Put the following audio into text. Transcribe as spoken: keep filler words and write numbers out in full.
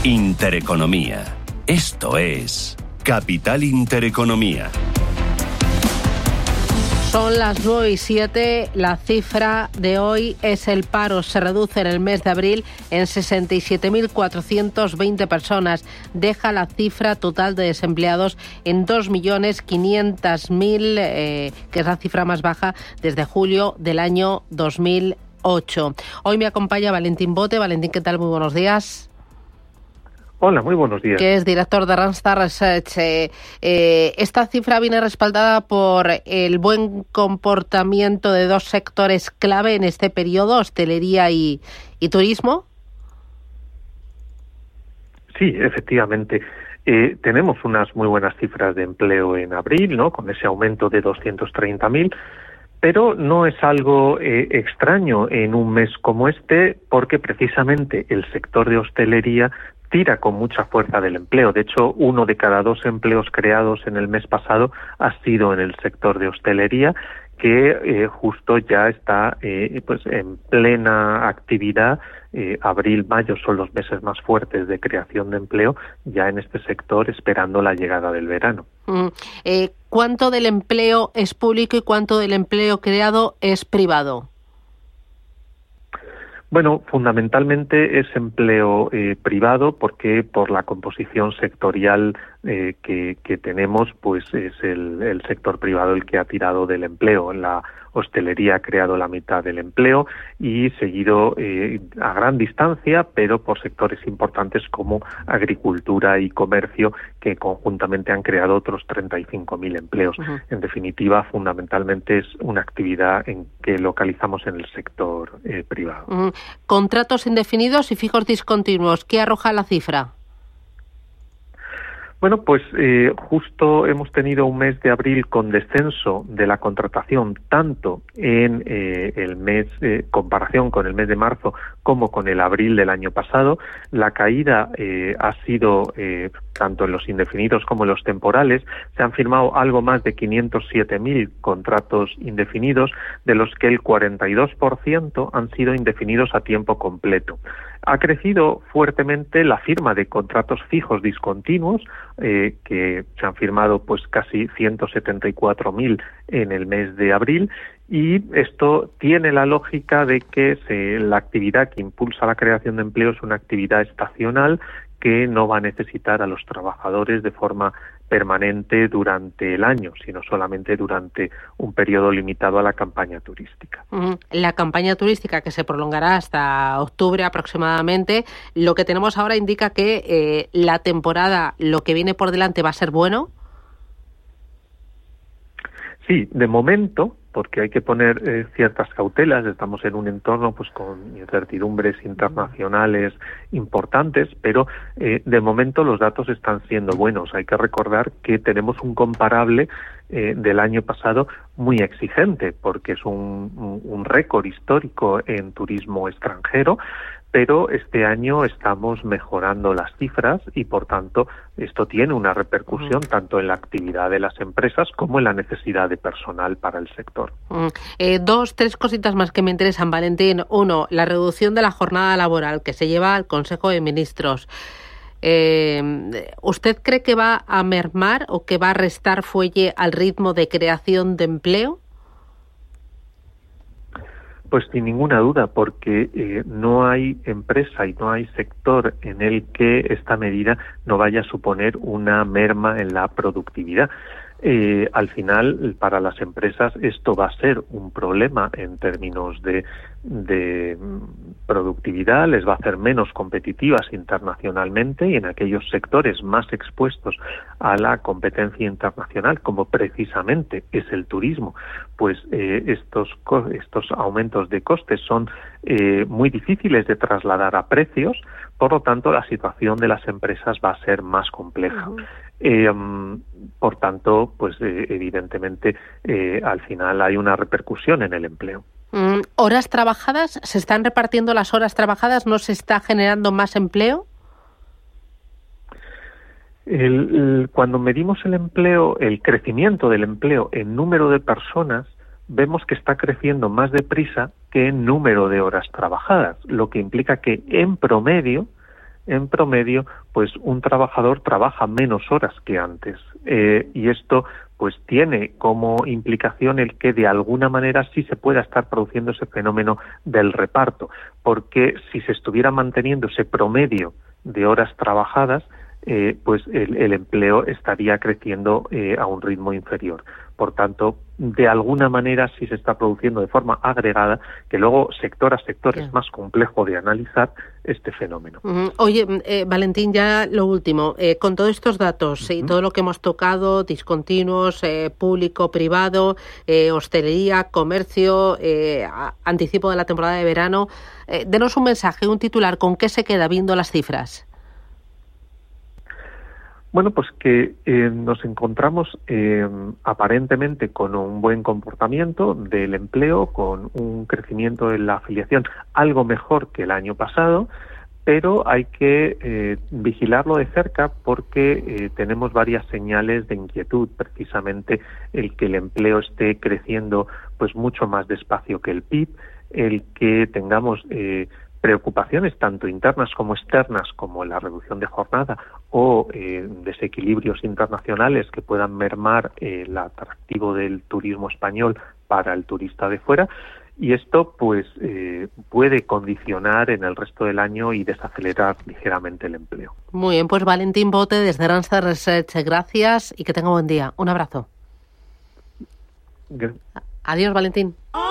Intereconomía. Esto es Capital Intereconomía. Son las nueve y siete, la cifra de hoy es el paro. Se reduce en el mes de abril en sesenta y siete mil cuatrocientas veinte personas. Deja la cifra total de desempleados en dos millones quinientos mil, eh, que es la cifra más baja desde julio del año dos mil ocho. Hoy me acompaña Valentín Bote. Valentín, ¿qué tal? Muy buenos días. Hola, muy buenos días. Que es director de Randstad Research. Eh, eh, esta cifra viene respaldada por el buen comportamiento de dos sectores clave en este periodo, hostelería y, y turismo. Sí, efectivamente. Eh, tenemos unas muy buenas cifras de empleo en abril, ¿no? Con ese aumento de doscientos treinta mil. Pero no es algo eh, extraño en un mes como este, porque precisamente el sector de hostelería tira con mucha fuerza del empleo. De hecho, uno de cada dos empleos creados en el mes pasado ha sido en el sector de hostelería, que eh, justo ya está eh, pues en plena actividad. Eh, abril, mayo son los meses más fuertes de creación de empleo ya en este sector, esperando la llegada del verano. Mm. Eh, ¿Cuánto del empleo es público y cuánto del empleo creado es privado? Bueno, fundamentalmente es empleo eh, privado, porque por la composición sectorial eh, que, que tenemos, pues es el, el sector privado el que ha tirado del empleo. La hostelería ha creado la mitad del empleo y seguido eh, a gran distancia, pero por sectores importantes como agricultura y comercio, que conjuntamente han creado otros treinta y cinco mil empleos. Uh-huh. En definitiva, fundamentalmente es una actividad en que localizamos en el sector eh, privado. Uh-huh. Contratos indefinidos y fijos discontinuos, ¿qué arroja la cifra? Bueno, pues eh, justo hemos tenido un mes de abril con descenso de la contratación, tanto en eh, el mes, eh, comparación con el mes de marzo, como con el abril del año pasado. La caída eh, ha sido eh, tanto en los indefinidos como en los temporales. Se han firmado algo más de quinientos siete mil contratos indefinidos, de los que el cuarenta y dos por ciento han sido indefinidos a tiempo completo. Ha crecido fuertemente la firma de contratos fijos discontinuos, eh, que se han firmado pues casi ciento setenta y cuatro mil en el mes de abril, y esto tiene la lógica de que se, la actividad que impulsa la creación de empleo es una actividad estacional que no va a necesitar a los trabajadores de forma permanente durante el año, sino solamente durante un periodo limitado a la campaña turística. La campaña turística, que se prolongará hasta octubre aproximadamente, lo que tenemos ahora indica que eh, la temporada, lo que viene por delante, va a ser bueno. Sí, de momento, porque hay que poner eh, ciertas cautelas. Estamos en un entorno pues con incertidumbres internacionales importantes, pero eh, de momento los datos están siendo buenos. Hay que recordar que tenemos un comparable eh, del año pasado muy exigente, porque es un, un, un récord histórico en turismo extranjero, pero este año estamos mejorando las cifras y, por tanto, esto tiene una repercusión uh-huh. tanto en la actividad de las empresas como en la necesidad de personal para el sector. Uh-huh. Eh, dos, tres cositas más que me interesan, Valentín. Uno, la reducción de la jornada laboral que se lleva al Consejo de Ministros. Eh, ¿Usted cree que va a mermar o que va a restar fuelle al ritmo de creación de empleo? Pues sin ninguna duda, porque eh, no hay empresa y no hay sector en el que esta medida no vaya a suponer una merma en la productividad. Eh, al final, para las empresas esto va a ser un problema en términos de, de productividad, les va a hacer menos competitivas internacionalmente, y en aquellos sectores más expuestos a la competencia internacional, como precisamente es el turismo, pues eh, estos, estos aumentos de costes son eh, muy difíciles de trasladar a precios. Por lo tanto, la situación de las empresas va a ser más compleja. Uh-huh. Eh, por tanto, pues eh, evidentemente eh, al final hay una repercusión en el empleo. Mm, ¿Horas trabajadas? ¿Se están repartiendo las horas trabajadas? ¿No se está generando más empleo? El, el, cuando medimos el empleo, el crecimiento del empleo en número de personas, vemos que está creciendo más deprisa que en número de horas trabajadas, lo que implica que en promedio en promedio, pues un trabajador trabaja menos horas que antes. Eh, y esto pues tiene como implicación el que de alguna manera sí se pueda estar produciendo ese fenómeno del reparto, porque si se estuviera manteniendo ese promedio de horas trabajadas, eh, pues el, el empleo estaría creciendo eh, a un ritmo inferior. Por tanto, de alguna manera sí se está produciendo de forma agregada, que luego sector a sector yeah. es más complejo de analizar este fenómeno. Uh-huh. Oye, eh, Valentín, ya lo último, eh, con todos estos datos uh-huh. y todo lo que hemos tocado, discontinuos, eh, público, privado, eh, hostelería, comercio, eh, anticipo de la temporada de verano, eh, denos un mensaje, un titular, ¿con qué se queda viendo las cifras? Bueno, pues que eh, nos encontramos eh, aparentemente con un buen comportamiento del empleo, con un crecimiento en la afiliación algo mejor que el año pasado, pero hay que eh, vigilarlo de cerca porque eh, tenemos varias señales de inquietud, precisamente el que el empleo esté creciendo pues mucho más despacio que el P I B, el que tengamos eh, preocupaciones tanto internas como externas, como la reducción de jornada o eh, desequilibrios internacionales que puedan mermar eh, el atractivo del turismo español para el turista de fuera, y esto pues eh, puede condicionar en el resto del año y desacelerar ligeramente el empleo. Muy bien, pues Valentín Bote desde Randstad Research, gracias y que tenga buen día. Un abrazo. Gracias. Adiós, Valentín.